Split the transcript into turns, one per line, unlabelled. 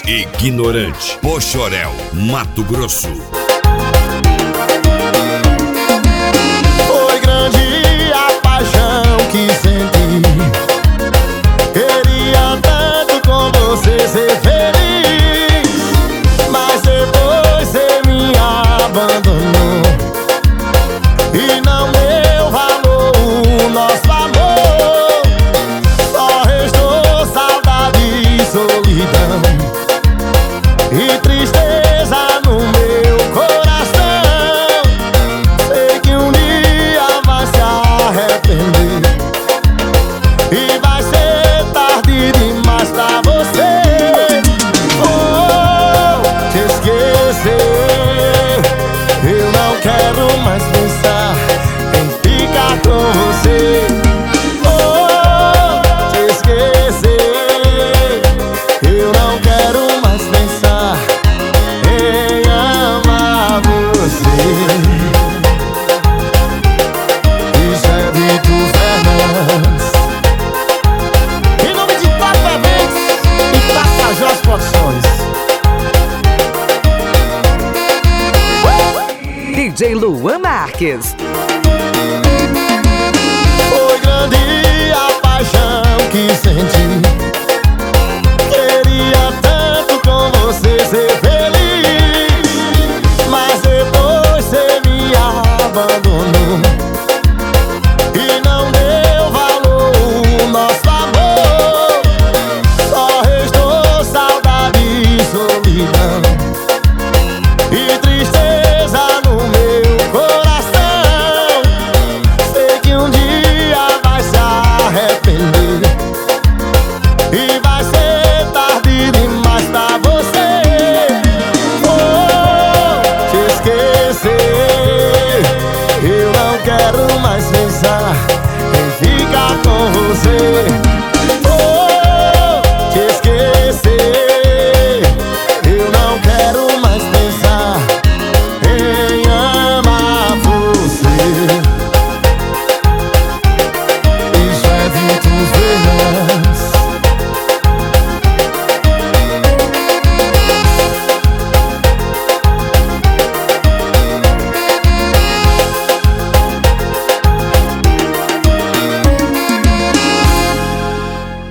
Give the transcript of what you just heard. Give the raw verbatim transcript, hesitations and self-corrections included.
Ignorante, Poxoréu, Mato Grosso.
Foi grande a paixão que senti. Queria tanto com você ser feliz, mas depois você me abandonou e não deu valor o nosso amor. Só restou saudade e solidão e tristeza no meu coração. Sei que um dia vai se arrepender e vai ser tarde demais pra você. Vou te esquecer, eu não quero mais pensar em ficar com você. Vou te esquecer, eu não quero mais pensar em amar você. Isso é Vitor Fernandes, em nome de Tata Eventos e Tapajós Produções.
D J Luan Marques.
Foi grande a paixão que senti. Queria tanto com você ser feliz, mas depois você me abandonou e não deu valor o nosso amor. Só restou saudade e solidão e tristeza no meu coração. Sei que um dia vai se arrepender e vai ser tarde demais pra você. Vou te esquecer, eu não quero mais pensar em ficar com você.